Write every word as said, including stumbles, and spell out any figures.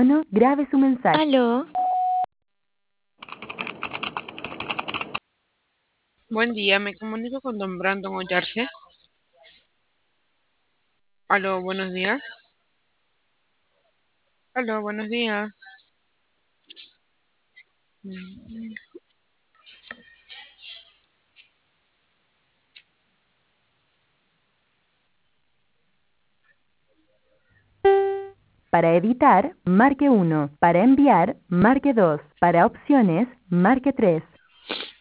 Grabe su mensaje. Aló, Buen día, me comunico con don Brandon Ollarse. Aló, buenos días. Aló, buenos días. Mm, Para editar, marque uno. Para enviar, marque dos. Para opciones, marque tres.